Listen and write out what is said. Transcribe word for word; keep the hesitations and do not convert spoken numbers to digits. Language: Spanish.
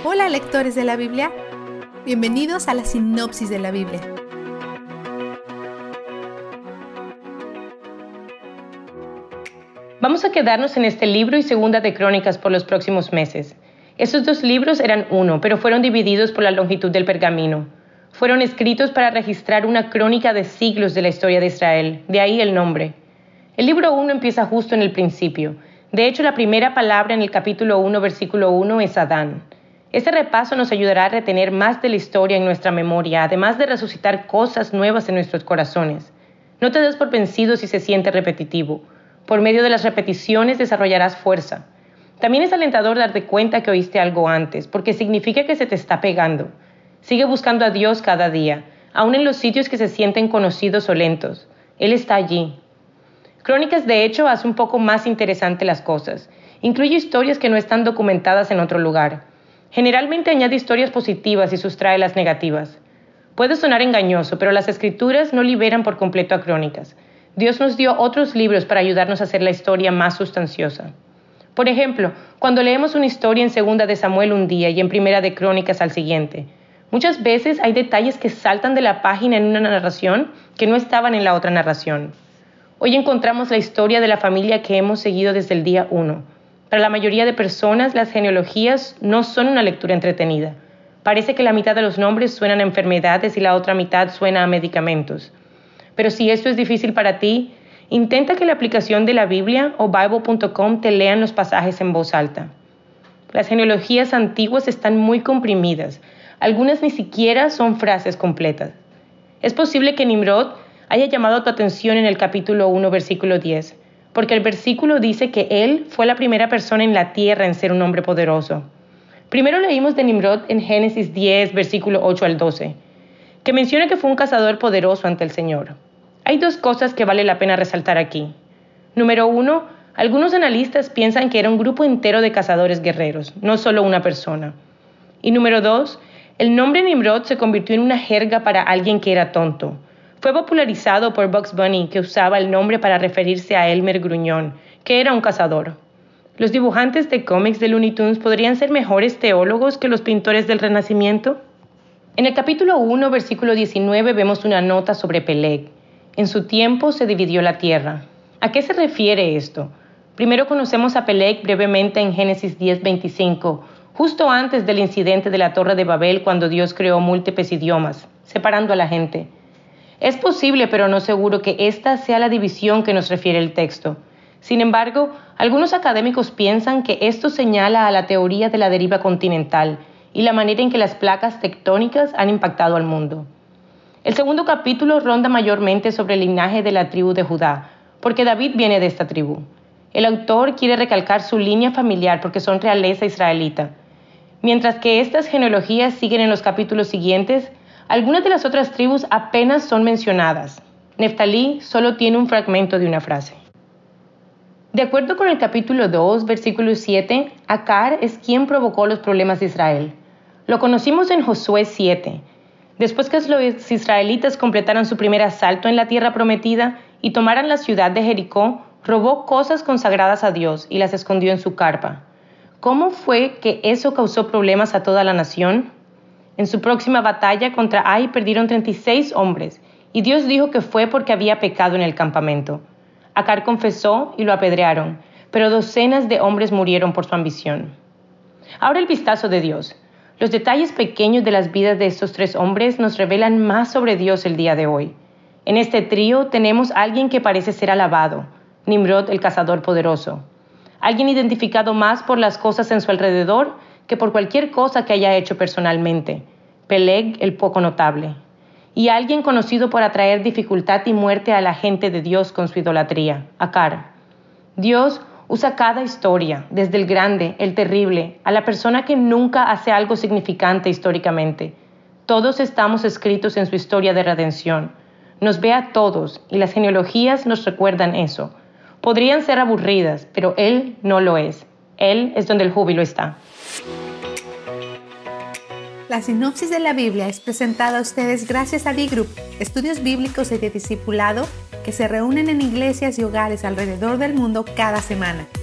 Hola lectores de la Biblia, bienvenidos a la sinopsis de la Biblia. Vamos a quedarnos en este libro y Segunda de Crónicas por los próximos meses. Estos dos libros eran uno, pero fueron divididos por la longitud del pergamino. Fueron escritos para registrar una crónica de siglos de la historia de Israel, de ahí el nombre. El libro uno empieza justo en el principio. De hecho, la primera palabra en el capítulo uno, versículo uno es Adán. Este repaso nos ayudará a retener más de la historia en nuestra memoria, además de resucitar cosas nuevas en nuestros corazones. No te des por vencido si se siente repetitivo. Por medio de las repeticiones desarrollarás fuerza. También es alentador darte cuenta que oíste algo antes, porque significa que se te está pegando. Sigue buscando a Dios cada día, aun en los sitios que se sienten conocidos o lentos. Él está allí. Crónicas, de hecho, hace un poco más interesante las cosas. Incluye historias que no están documentadas en otro lugar. Generalmente añade historias positivas y sustrae las negativas. Puede sonar engañoso, pero las Escrituras no liberan por completo a Crónicas. Dios nos dio otros libros para ayudarnos a hacer la historia más sustanciosa. Por ejemplo, cuando leemos una historia en Segunda de Samuel un día y en Primera de Crónicas al siguiente, muchas veces hay detalles que saltan de la página en una narración que no estaban en la otra narración. Hoy encontramos la historia de la familia que hemos seguido desde el día uno. Para la mayoría de personas, las genealogías no son una lectura entretenida. Parece que la mitad de los nombres suenan a enfermedades y la otra mitad suena a medicamentos. Pero si esto es difícil para ti, intenta que la aplicación de la Biblia o Bible punto com te lean los pasajes en voz alta. Las genealogías antiguas están muy comprimidas. Algunas ni siquiera son frases completas. Es posible que Nimrod haya llamado tu atención en el capítulo uno, versículo diez, porque el versículo dice que él fue la primera persona en la tierra en ser un hombre poderoso. Primero leímos de Nimrod en Génesis diez, versículo ocho al doce, que menciona que fue un cazador poderoso ante el Señor. Hay dos cosas que vale la pena resaltar aquí. Número uno, algunos analistas piensan que era un grupo entero de cazadores guerreros, no solo una persona. Y número dos, el nombre Nimrod se convirtió en una jerga para alguien que era tonto. Fue popularizado por Bugs Bunny, que usaba el nombre para referirse a Elmer Gruñón, que era un cazador. ¿Los dibujantes de cómics de Looney Tunes podrían ser mejores teólogos que los pintores del Renacimiento? En el capítulo uno, versículo diecinueve, vemos una nota sobre Peleg. En su tiempo se dividió la tierra. ¿A qué se refiere esto? Primero conocemos a Peleg brevemente en Génesis diez, veinticinco, justo antes del incidente de la Torre de Babel, cuando Dios creó múltiples idiomas, separando a la gente. Es posible, pero no seguro, que esta sea la división que nos refiere el texto. Sin embargo, algunos académicos piensan que esto señala a la teoría de la deriva continental y la manera en que las placas tectónicas han impactado al mundo. El segundo capítulo ronda mayormente sobre el linaje de la tribu de Judá, porque David viene de esta tribu. El autor quiere recalcar su línea familiar porque son realeza israelita. Mientras que estas genealogías siguen en los capítulos siguientes, algunas de las otras tribus apenas son mencionadas. Neftalí solo tiene un fragmento de una frase. De acuerdo con el capítulo dos, versículo siete, Acar es quien provocó los problemas de Israel. Lo conocimos en Josué siete. Después que los israelitas completaran su primer asalto en la tierra prometida y tomaran la ciudad de Jericó, robó cosas consagradas a Dios y las escondió en su carpa. ¿Cómo fue que eso causó problemas a toda la nación? En su próxima batalla contra Ai perdieron treinta y seis hombres, y Dios dijo que fue porque había pecado en el campamento. Acar confesó y lo apedrearon, pero docenas de hombres murieron por su ambición. Ahora el vistazo de Dios. Los detalles pequeños de las vidas de estos tres hombres nos revelan más sobre Dios el día de hoy. En este trío tenemos a alguien que parece ser alabado, Nimrod, el cazador poderoso. Alguien identificado más por las cosas en su alrededor que por cualquier cosa que haya hecho personalmente, Peleg, el poco notable. Y alguien conocido por atraer dificultad y muerte a la gente de Dios con su idolatría, Acar. Dios usa cada historia, desde el grande, el terrible, a la persona que nunca hace algo significante históricamente. Todos estamos escritos en su historia de redención. Nos ve a todos y las genealogías nos recuerdan eso. Podrían ser aburridas, pero Él no lo es. Él es donde el júbilo está. La sinopsis de la Biblia es presentada a ustedes gracias a D-Group, estudios bíblicos y de discipulado que se reúnen en iglesias y hogares alrededor del mundo cada semana.